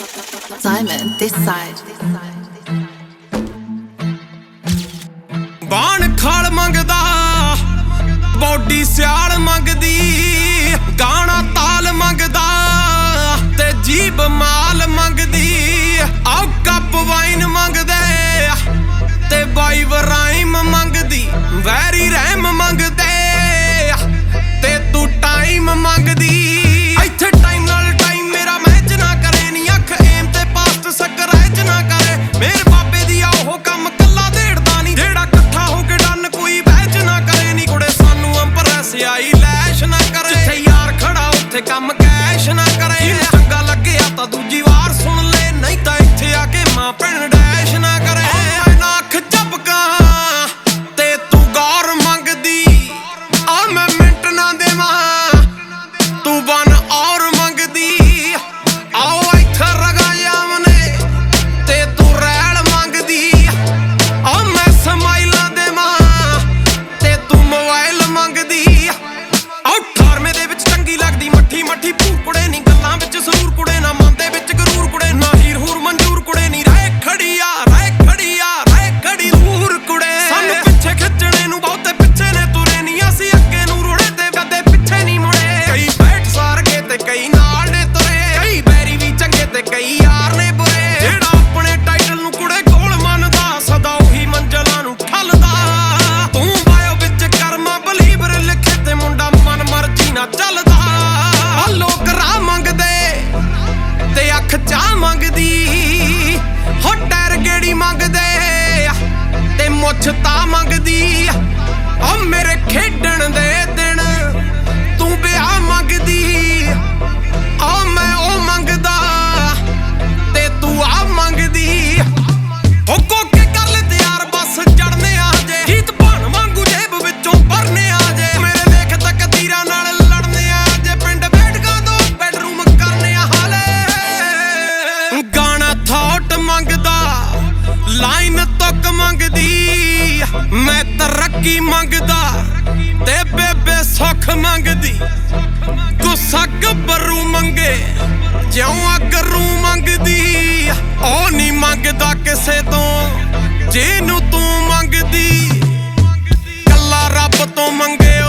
Simon, this side. ਬਾਣ ਖਾਲ ਮੰਗਦਾ ਬੋਡੀ ਸਿਆਲ ਮੰਗਦੀ ਗਾਣਾ ਤਾਲ ਮੰਗਦਾ ਤੇ ਜੀਬ ਮਾਲ ਮੰਗਦੀ ਆਹ ਕੱਪ ਵਾਈਨ ਮੰਗਦੇ ਤੇ ਬਾਈ ਵਰਾਈਮ ਮੰਗਦੀ ਵੈਰੀ ਰਹਿਮ ਮੰਗਦੇ ਤੇ ਤੂੰ ਟਾਈਮ ਮੰਗਦੀ ਇੱਥੇ ਟਾਈਮ ਨਾਲ ਟਾਈਮ ਮੇਰਾ ਮੈਚ ਨਾ ਕਰੇ ਨੀ ਅੱਖ ਏਮ ਤੇ ਪਾਸਟ ਸਕਰੈਚ ਨਾ ਕਰੇ ਮੇਰੇ ਬਾਬੇ ਦੀ ਆ ਉਹ ਕੰਮ ਕੱਲਾ ਢੇੜਦਾ ਨੀ ਜਿਹੜਾ ਇਕੱਠਾ ਹੋ ਕੇ ਡੰਨ ਕੋਈ ਬੈਚ ਨਾ ਕਰੇ ਨੀ ਕੁੜੇ ਸਾਨੂੰ ਅੰਪਰੈਸ ਆਈ ਲੈਸ਼ ਨਾ ਕਰੇ ਜਿੱਥੇ ਯਾਰ ਖੜਾ ਉੱਥੇ ਕੰਮ ਕੈਸ਼ ਨਾ ਕਰੇ ਜਿਹਨੂੰ ਚੰਗਾ ਲੱਗਿਆ ਤਾਂ ਦੂਜੀ ਵਾਰ ਸੁਣ ਲੈ ਨਹੀਂ ਤਾਂ ਇੱਥੇ ਆ ਕੇ ਮਾਂ ਭੈਣ ਡੈਸ਼ ਨਾ ਕਰੇ ਨਾ ਅੱਖ ਝਪਕਾਂ ਤੇ ਤੂੰ ਗੌਰ ਮੰਗਦੀ ਆ ਮੈਂ ਮਿੰਟ ਨਾ ਦੇਵਾਂ ਤੂੰ ਬਨ ਔਰ ਮੰਗਦੀ ਆਓ ਇੱਥੇ ਰਗਾਇਆ ਮਨੇ ਤੇ ਤੂੰ ਰੈਲ ਮੰਗਦੀ ਆ ਮੈਂ ਸਮਾਈਲਾਂ ਦੇਵਾਂ ਤੇ ਤੂੰ ਮੋਬਾਈਲ ਮੰਗਦੀ ਆਓ 18ਵੇਂ ਦੇ ਵਿੱਚ ਚੰਗੀ ਲੱਗਦੀ ਮੱਠੀ ਮੱਠੀ ਭੂਰ ਕੁੜੇ ਨੀ ਗੱਲਾਂ ਵਿੱਚ ਸਰੂਰ ਕੁੜੇ ਨਾ ਮਨ ਦੇ ਵਿੱਚ ਗਰੂਰ ਕੁੜੇ ਨਾ ਹੀਰ ਹੂਰ ਮਨਜੂਰ ਕੁੜੇ ਨੀ ਰਹਿ ਖੜੀ ਦੂਰ ਕੁੜੇ ਸਾਨੂੰ ਪਿੱਛੇ ਖਿੱਚਣੇ ਨੂੰ ਬਹੁਤੇ ਪਿੱਛੇ ਨੇ ਤੁਰੇ ਨੀ ਅਸੀਂ ਅੱਗੇ ਨੂੰ ਰੁੜੇ ਤੇ ਕਦੇ ਪਿੱਛੇ ਨਹੀਂ ਮੁੜੇ ਕਈ ਬੈਠ ਸਾਰ ਕੇ ਤੇ ਕਈ ਨਾਲ ਨੇ ਤੁਰੇ ਕਈ ਬੈਰੀ ਵੀ ਚੰਗੇ ਤੇ ਕਈ ਯਾਰ ਨੇ ਬੁਰੇ ਜਿਹੜਾ ਆਪਣੇ ਟਾਈਟਲ ਨੂੰ ਕੁੜੇ ਕੋਲ ਮੰਨਦਾ ਸਦਾ ਉਹੀ ਮੰਜ਼ਲਾਂ ਨੂੰ ਠੱਲਦਾ ਤੂੰ ਬਾਇਓ ਵਿੱਚ ਕਰਮਾ ਬਲੀਵਰ ਲਿਖੇ ਤੇ ਮੁੰਡਾ ਮਨ ਮਰਜੀ ਨਾ ਚੱਲਦਾ ਆ ਲੋਕ ਰਾਹ ਮੰਗਦੇ ਤੇ ਅੱਖ ਚਾਹ ਮੰਗਦੀ ਹੋ ਟੈਰ ਗੇੜੀ ਮੰਗਦੇ ਤੇ ਮੁੱਛ ਤਾਂ ਮੰਗਦੀ ਆ ਮੇਰੇ ਖੇਡਣ ਦੇ ਦਿਨ ਤੂੰ ਵਿਆਹ ਮੰਗਦੀ ਆ ਮੈਂ ਉਹ ਮੰਗਦਾ ਤੇ ਤੂੰ ਆ ਮੰਗਦੀ ਹੋ ਕੋਕੇ ਕਰ ਲੈ ਤਿਆਰ ਬਸ ਚੜਨੇ ਆ ਜੇ ਗੀਤ ਭਾਣ ਵਾਂਗੂ ਜੇਬ ਵਿੱਚੋਂ ਭਰਨੇ ਆ ਜੇ ਮੇਰੇ ਵੇਖ ਤਕਦੀਰਾਂ ਨਾਲ ਲੜਨੇ ਆ ਜੇ ਪਿੰਡ ਬੈਠਕਾਂ ਤੋਂ ਬੈਡਰੂਮ ਕਰਨੇ ਆ ਹਾਲੇ ਗਾਣਾ ਥੌਟ ਮੰਗਦਾ ਲਾਈਨ ਤੁੱਕ ਮੰਗਦੀ ਮੈਂ ਤਰੱਕੀ ਮੰਗਦਾ ਤੇ ਬੇਬੇ ਸੁੱਖ ਮੰਗਦੀ ਗੁੱਸਾ ਗੱਭਰੂ ਮੰਗੇ ਜਿਉਂ ਅੱਗਰੂ ਮੰਗਦੀ ਉਹ ਨਹੀਂ ਮੰਗਦਾ ਕਿਸੇ ਤੋਂ ਜਿਹਨੂੰ ਤੂੰ ਮੰਗਦੀ ਕੱਲਾ ਰੱਬ ਤੋਂ ਮੰਗੇ